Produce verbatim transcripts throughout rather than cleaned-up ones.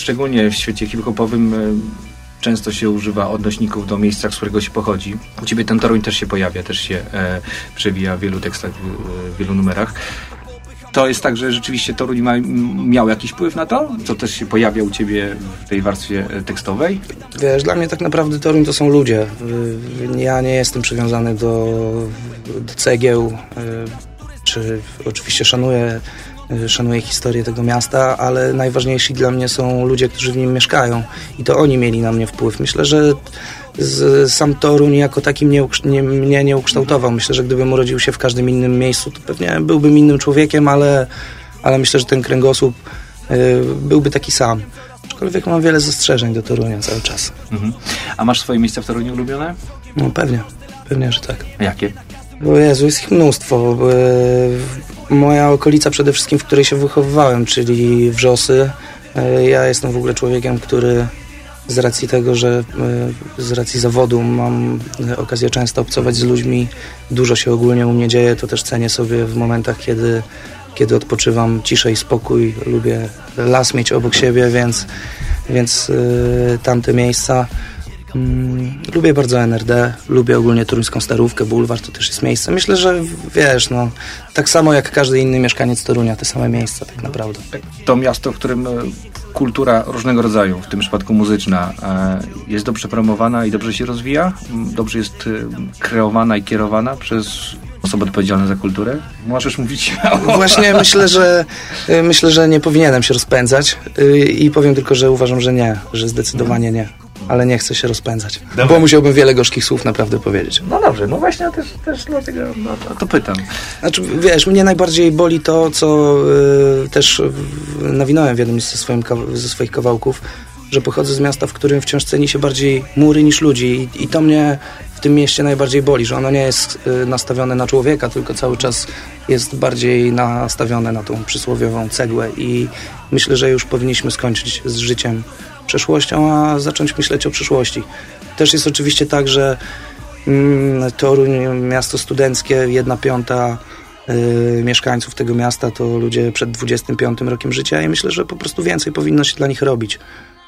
szczególnie w świecie hip-hopowym często się używa odnośników do miejsca, z którego się pochodzi. U ciebie ten Toruń też się pojawia, też się e, przewija w wielu tekstach, w, w wielu numerach. To jest tak, że rzeczywiście Toruń ma, miał jakiś wpływ na to, co też się pojawia u ciebie w tej warstwie tekstowej? Wiesz, dla mnie tak naprawdę Toruń to są ludzie. Ja nie jestem przywiązany do, do cegieł, czy oczywiście szanuję, szanuję historię tego miasta, ale najważniejsi dla mnie są ludzie, którzy w nim mieszkają i to oni mieli na mnie wpływ. Myślę, że z, sam Toruń jako taki mnie, nie, mnie nie ukształtował. Myślę, że gdybym urodził się w każdym innym miejscu, to pewnie byłbym innym człowiekiem, ale, ale myślę, że ten kręgosłup y, byłby taki sam. Aczkolwiek mam wiele zastrzeżeń do Torunia cały czas. Mhm. A masz swoje miejsca w Toruniu ulubione? No pewnie, pewnie, że tak. A jakie? Bo Jezu, jest ich mnóstwo. Y, moja okolica przede wszystkim, w której się wychowywałem, czyli Wrzosy. Y, ja jestem w ogóle człowiekiem, który z racji tego, że z racji zawodu mam okazję często obcować z ludźmi, dużo się ogólnie u mnie dzieje, to też cenię sobie w momentach, kiedy, kiedy odpoczywam, ciszę i spokój, lubię las mieć obok siebie, więc, więc yy, tamte miejsca. Mm, lubię bardzo N R D, lubię ogólnie Toruńską Starówkę, Bulwar to też jest miejsce. Myślę, że wiesz, no, tak samo jak każdy inny mieszkaniec Torunia, te same miejsca tak naprawdę. To miasto, w którym kultura różnego rodzaju, w tym przypadku muzyczna, jest dobrze promowana i dobrze się rozwija, dobrze jest kreowana i kierowana przez osoby odpowiedzialne za kulturę. Możesz mówić śmiało. Właśnie myślę, że myślę, że nie powinienem się rozpędzać i powiem tylko, że uważam, że nie, że zdecydowanie nie. Ale nie chcę się rozpędzać. Dobra. Bo musiałbym wiele gorzkich słów naprawdę powiedzieć. No dobrze, no właśnie ja też, też dlatego no, to, to pytam. Znaczy, wiesz, mnie najbardziej boli to, co y, też nawinąłem w jednym ze, swoim, ze swoich kawałków, że pochodzę z miasta, w którym wciąż ceni się bardziej mury niż ludzi. I, i to mnie w tym mieście najbardziej boli, że ono nie jest y, nastawione na człowieka, tylko cały czas jest bardziej nastawione na tą przysłowiową cegłę. I myślę, że już powinniśmy skończyć z życiem przeszłością, a zacząć myśleć o przyszłości. Też jest oczywiście tak, że mm, Toruń, miasto studenckie, jedna piąta y, mieszkańców tego miasta to ludzie przed dwudziestym piątym rokiem życia i myślę, że po prostu więcej powinno się dla nich robić.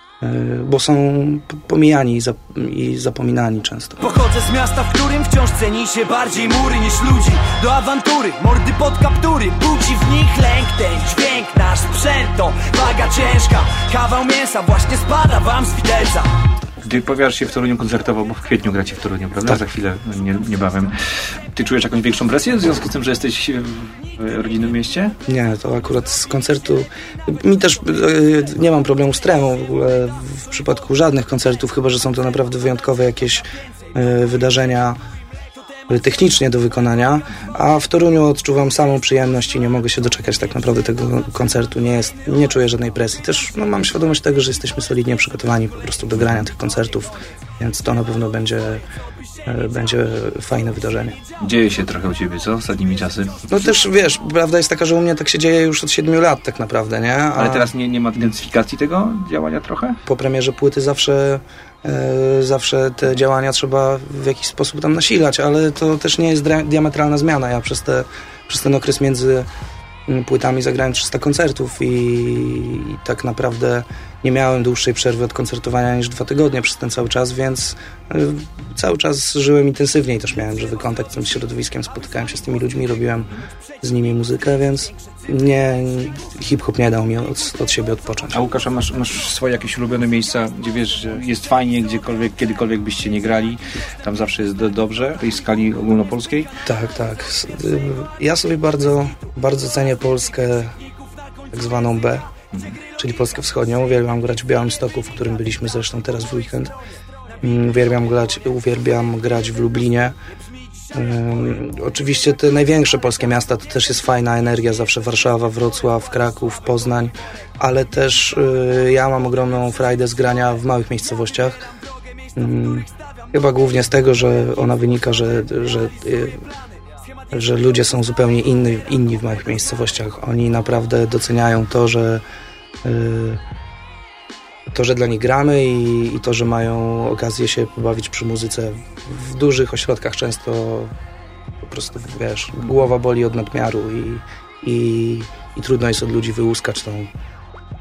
Bo są pomijani i, zap i zapominani często. Pochodzę z miasta, w którym wciąż ceni się bardziej mury niż ludzi. Do awantury, mordy pod kaptury, budzi w nich lęk, ten dźwięk, nasz sprzęt to waga ciężka. Kawał mięsa właśnie spada wam z widelca. Gdy pojawiasz się w Toruniu koncertowo, bo w kwietniu gracie w Toruniu, prawda? Tak. Za chwilę, nie, niebawem. Ty czujesz jakąś większą presję w związku z tym, że jesteś w rodzinnym mieście? Nie, to akurat z koncertu... Mi też yy, nie mam problemu z tremą w ogóle w przypadku żadnych koncertów, chyba że są to naprawdę wyjątkowe jakieś yy, wydarzenia technicznie do wykonania, a w Toruniu odczuwam samą przyjemność i nie mogę się doczekać tak naprawdę tego koncertu. Nie jest, nie czuję żadnej presji. Też no, mam świadomość tego, że jesteśmy solidnie przygotowani po prostu do grania tych koncertów, więc to na pewno będzie, będzie fajne wydarzenie. Dzieje się trochę u ciebie, co? Ostatnimi czasy. No też, wiesz, prawda jest taka, że u mnie tak się dzieje już od siedmiu lat tak naprawdę, nie? A... Ale teraz nie, nie ma intensyfikacji tego działania trochę? Po premierze płyty zawsze Yy, zawsze te działania trzeba w jakiś sposób tam nasilać, ale to też nie jest diametralna zmiana. Ja przez, te, przez ten okres między płytami zagrałem trzysta koncertów i, i tak naprawdę nie miałem dłuższej przerwy od koncertowania niż dwa tygodnie przez ten cały czas, więc yy, cały czas żyłem intensywniej, też miałem żywy kontakt z tym środowiskiem, spotykałem się z tymi ludźmi, robiłem z nimi muzykę, więc nie, hip-hop nie dał mi od, od siebie odpocząć. A Łukasza, masz, masz swoje jakieś ulubione miejsca, gdzie wiesz, że jest fajnie, gdziekolwiek, kiedykolwiek byście nie grali, tam zawsze jest do, dobrze, w tej skali ogólnopolskiej? Tak, tak. Ja sobie bardzo, bardzo cenię Polskę tak zwaną B, mhm. czyli Polskę Wschodnią. Uwielbiam grać w Białymstoku, w którym byliśmy zresztą teraz w weekend. Uwielbiam grać, uwielbiam grać w Lublinie. Um, oczywiście te największe polskie miasta to też jest fajna energia, zawsze Warszawa, Wrocław, Kraków, Poznań, ale też y, ja mam ogromną frajdę z grania w małych miejscowościach. Um, chyba głównie z tego, że ona wynika, że, że, y, że ludzie są zupełnie inni, inni w małych miejscowościach. Oni naprawdę doceniają to, że y, to, że dla nich gramy i, i to, że mają okazję się pobawić przy muzyce w dużych ośrodkach często po prostu, wiesz, głowa boli od nadmiaru i, i, i trudno jest od ludzi wyłuskać tą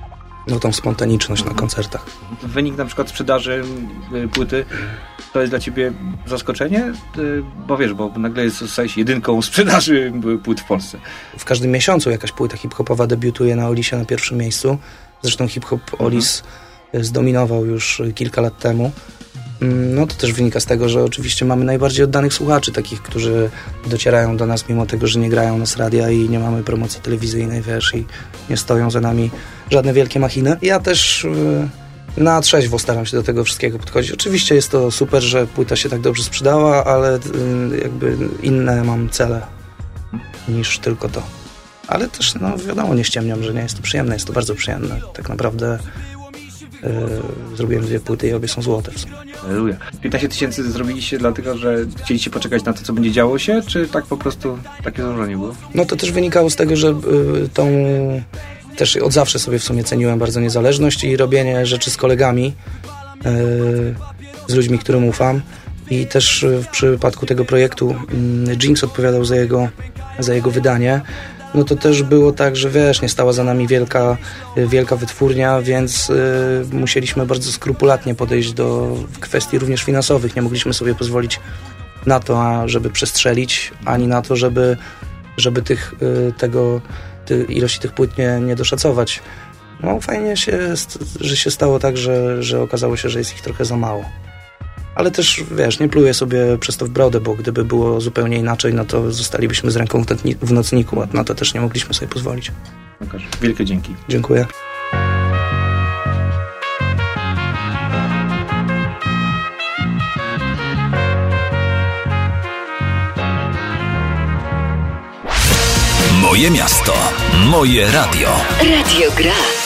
no, tą spontaniczność na koncertach. Wynik na przykład sprzedaży płyty to jest dla ciebie zaskoczenie? Bo wiesz, bo nagle zostałeś jedynką sprzedaży płyt w Polsce. W każdym miesiącu jakaś płyta hip-hopowa debiutuje na Olisie na pierwszym miejscu. Zresztą hip-hop Olis mhm. zdominował już kilka lat temu. No to też wynika z tego, że oczywiście mamy najbardziej oddanych słuchaczy, takich, którzy docierają do nas mimo tego, że nie grają nas radia i nie mamy promocji telewizyjnej, wiesz, i nie stoją za nami żadne wielkie machiny. Ja też yy, na trzeźwo staram się do tego wszystkiego podchodzić. Oczywiście jest to super, że płyta się tak dobrze sprzedała, ale yy, jakby inne mam cele niż tylko to. Ale też, no wiadomo, nie ściemniam, że nie jest to przyjemne, jest to bardzo przyjemne. Tak naprawdę Yy, zrobiłem dwie płyty i obie są złote w sumie. Aleluja. piętnaście tysięcy zrobiliście dlatego, że chcieliście poczekać na to, co będzie działo się, czy tak po prostu takie założenie było? No to też wynikało z tego, że yy, tą też od zawsze sobie w sumie ceniłem bardzo niezależność i robienie rzeczy z kolegami, yy, z ludźmi, którym ufam. I też w przypadku tego projektu yy, Jinx odpowiadał za jego, za jego wydanie. No to też było tak, że wiesz, nie stała za nami wielka, wielka wytwórnia, więc y, musieliśmy bardzo skrupulatnie podejść do kwestii również finansowych. Nie mogliśmy sobie pozwolić na to, żeby przestrzelić, ani na to, żeby, żeby tych, y, tego, ty, ilości tych płyt nie, nie doszacować. No fajnie się, że się stało tak, że, że okazało się, że jest ich trochę za mało. Ale też, wiesz, nie pluję sobie przez to w brodę, bo gdyby było zupełnie inaczej, no to zostalibyśmy z ręką w nocniku, a na to też nie mogliśmy sobie pozwolić. Łukasz, wielkie dzięki. Dziękuję. Moje miasto, moje radio. Radio Gra.